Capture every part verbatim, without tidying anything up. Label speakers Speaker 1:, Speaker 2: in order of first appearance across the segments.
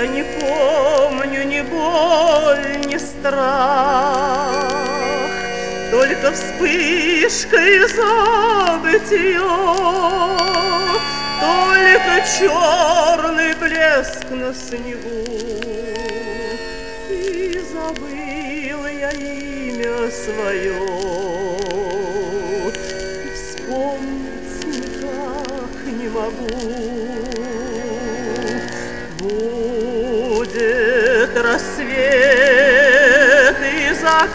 Speaker 1: Я не помню ни боль, ни страх, только вспышкой забытье, только черный блеск на снегу. И забыл я имя свое, и вспомнить никак не могу. Будет рассвет и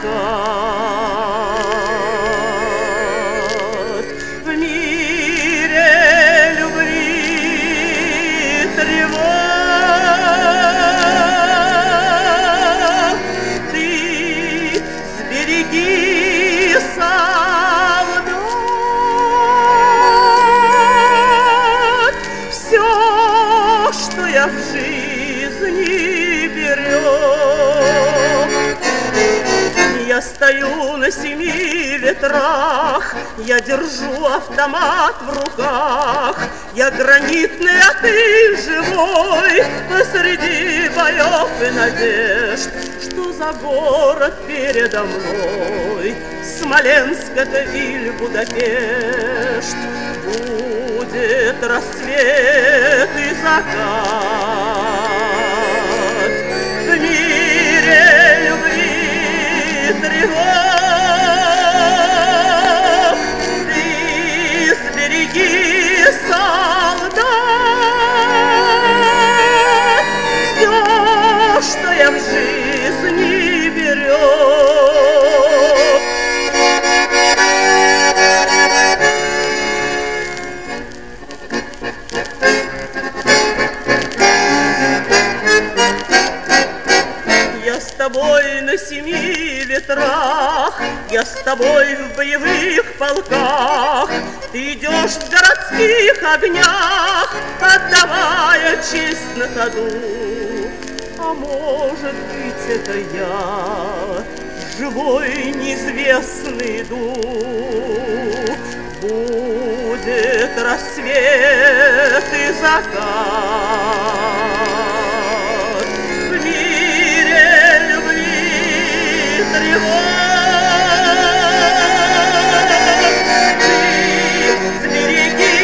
Speaker 1: закат в мире любви, тревог. Ты сбереги, солдат, все, что я в жизни берег. Я стою на семи ветрах, я держу автомат в руках. Я гранитный, а ты живой, посреди боев и надежд. Что за город передо мной? Смоленск, это Виль, Будапешт. Будет рассвет и закат в мире любви, тревог. Ты сбереги, солдат, все, что я в жизни берег. Я с тобой на семи ветрах, я с тобой в боевых полках. Ты идешь в городских огнях, отдавая честь на ходу. А может быть, это я, живой неизвестный дух. Будет рассвет и закат в мире любви, тревог. Ты сбереги,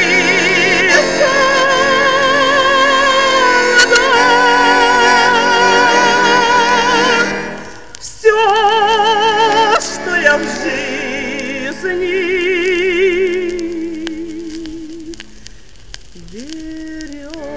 Speaker 1: солдат, все, что я в жизни берег.